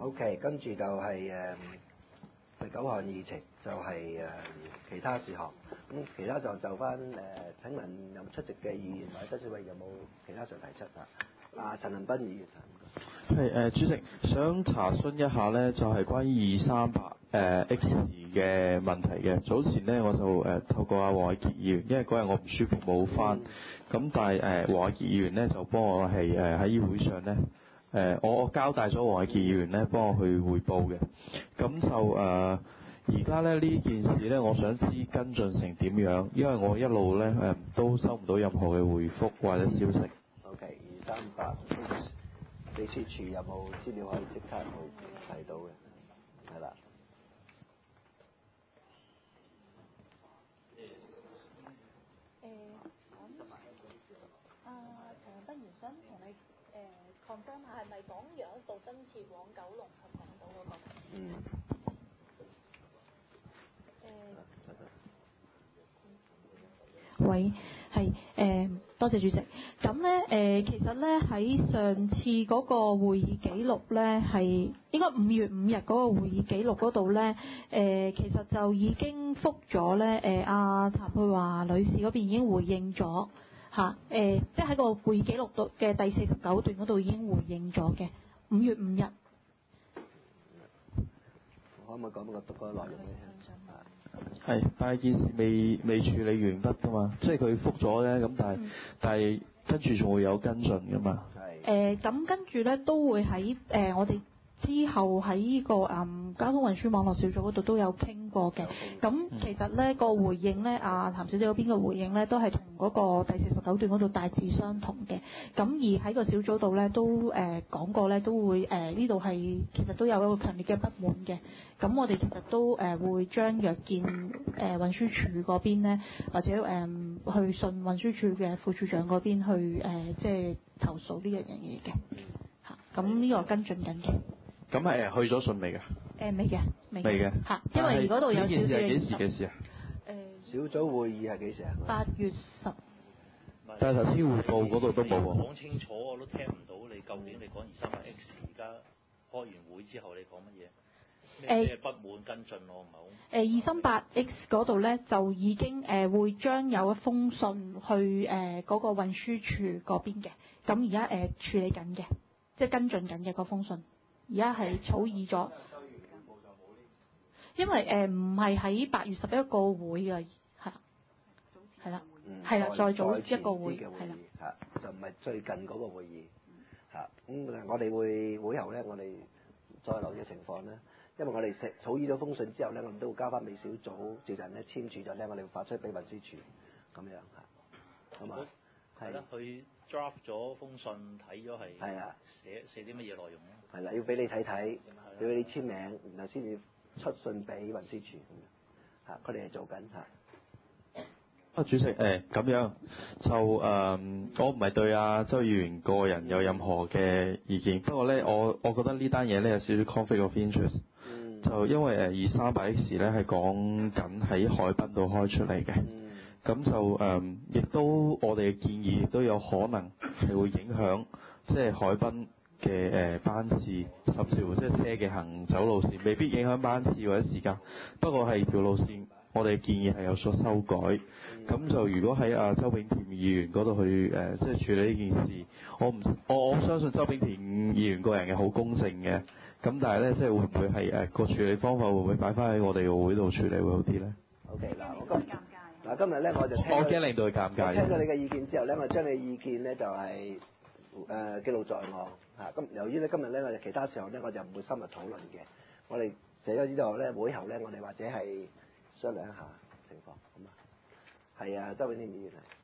OK， 跟住就係第9項議程就係其他事項。咁其他就翻請問有出席嘅議員或者執委有冇其他想提出啊？陳恒鑌議員。 係主席想查詢一下咧，就係關於238X 嘅問題嘅。早前咧我就透過阿黃偉傑議員，因為嗰日我唔舒服冇返，咁但係黃偉傑議員咧就幫我係喺議會上咧我交代咗黃偉傑議員咧幫我去匯報嘅。咁就而家咧呢件事咧，我想知跟進成點樣，因為我一路咧都收唔到任何嘅回覆或者消息。 OK， 238秘書處有冇資料可以即刻去睇到嘅？係啦。 陳恒鑌想同你confirm 下，係咪講楊一道增設往九龍及港島嗰個？喂，係多謝主席。咁咧其實咧喺上次嗰個會議記錄咧，係應該5月5日嗰個會議記錄嗰度咧，其實就已經覆咗咧，阿譚佩華女士嗰邊已經回應咗嚇，即係喺個會議記錄度嘅第49段嗰度已經回應咗嘅，5月5日。 可唔可以講個內容俾你聽？ 係，但係件事未處理完得噶嘛，即係佢覆咗咧，咁但係跟住仲會有跟進噶嘛。 係。 咁跟住咧都會喺我哋之後喺呢個交通運輸網絡小組嗰度都有傾過嘅。咁其實咧個回應咧，譚小姐嗰邊嘅回應咧都係同嗰個第49段嗰度大致相同嘅。咁而喺個小組度咧都講過咧，都會呢度係其實都有一個強烈嘅不滿嘅。咁我哋其實都會將約見運輸署嗰邊咧，或者去信運輸署嘅副署長嗰邊去即係投訴呢樣嘢嘅嚇。咁呢個跟進緊嘅。 咁係去咗信未㗎？ 未嘅， 未嘅嚇，因為嗰度有少少。呢件事係幾時嘅事啊？ 小組會議係幾時啊 ？8月10。 但係頭先匯報嗰度都冇喎。 講清楚我都聽唔到你究竟你講238X，而家開完會之後你講乜嘢？咩不滿跟進我唔係好。 238X 嗰度咧就已經會將有一封信去嗰個運輸署嗰邊嘅，咁而家處理緊嘅，即係跟進緊嘅嗰封信，而家係草擬咗。因為唔係喺8月11個會嘅，係啦，係啦，再早一個會，係啦， 嚇，就唔係最近嗰個會議嚇。咁我哋會後咧，我哋再留意嘅情況咧。因為我哋草擬咗封信之後咧，我哋都會交翻俾小組召集人咧簽署咗咧，我哋會發出俾運輸署咁樣嚇，好嘛？ 係啦，佢 draft 咗封信睇咗係。 係啊。 寫啲乜嘢內容咧？ 係啦，要俾你睇睇，要俾你簽名，然後先至出信俾運輸署咁樣嚇，佢哋係做緊嚇。 主席咁樣就我唔係對周議員個人有任何嘅意見，不過咧我覺得呢單嘢咧有少少 conflict of interest。就因為238X 咧係講緊喺海濱度開出嚟嘅，咁就亦都我哋嘅建議亦都有可能係會影響即係海濱嘅班次，甚至乎即係車嘅行走路線，未必影響班次或者時間，不過係條路線我哋嘅建議係有所修改。咁就如果喺周炳田議員嗰度去即係處理呢件事，我相信周炳田議員個人係好公正嘅。咁但係咧，即係會唔會係個處理方法會唔會擺翻喺我哋個會度處理會好啲咧 ？OK 今日咧我就我驚令到佢尷尬。 聽咗你嘅意見之後咧，我將你嘅意見咧就係記錄在案嚇。咁由於咧今日咧我哋其他時候咧我就唔會深入討論嘅。我哋寫咗之後咧會後咧我哋或者係商量一下情況，咁啊。係啊，周永天議員係。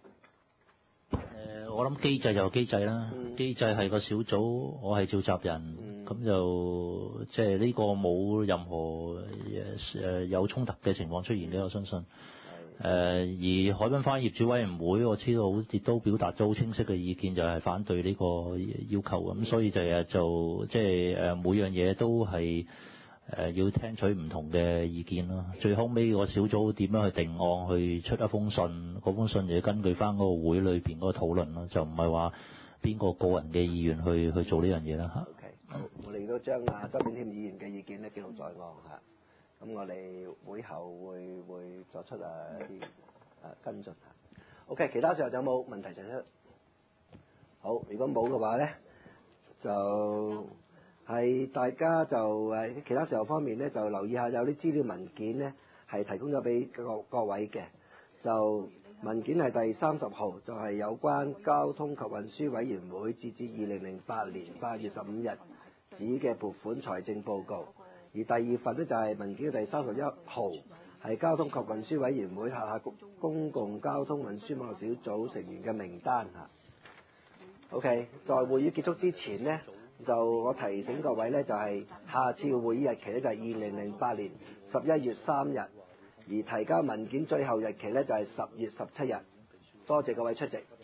我諗機制就機制啦，機制係個小組，我係召集人，咁就即係呢個冇任何有衝突嘅情況出現嘅，我相信。而海濱花業主委員會，我知道好似都表達咗好清晰嘅意見，就係反對呢個要求，咁所以就即係每樣嘢都係。要聽取唔同嘅意見咯，最後尾個小組點樣去定案，去出一封信，嗰封信就要根據翻嗰個會裏邊嗰個討論咯，就唔係話邊個個人嘅意願去做呢樣嘢啦嚇。 好，我哋都將周炳添議員嘅意見咧記錄在案嚇。咁我哋會後會作出一啲跟進嚇。OK， 其他時候有冇問題就出？好，如果冇嘅話咧，就係大家就其他時候方面咧，就留意下有啲資料文件咧係提供咗俾各位嘅。就文件係第30號，就係有關交通及運輸委員會截至2008年8月15日止嘅撥款財政報告。而第二份咧就係文件嘅第31號，係交通及運輸委員會轄下公共交通運輸網絡小組成員嘅名單嚇。OK， 在會議結束之前呢，就我提醒各位呢，就係下次嘅會議日期呢，就係2008年11月3日，而提交文件最後日期呢，就係10月17日。多謝各位出席。